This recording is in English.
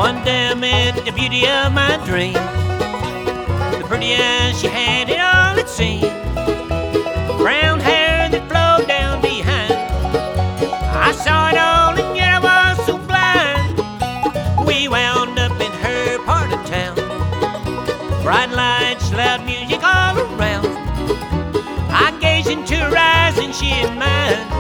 One day I met the beauty of my dream. The pretty eyes she had it all it seemed. Brown hair that flowed down behind. I saw it all and yet I was so blind. We wound up in her part of town. Bright lights, loud music all around. I gazed into her eyes and she in mine.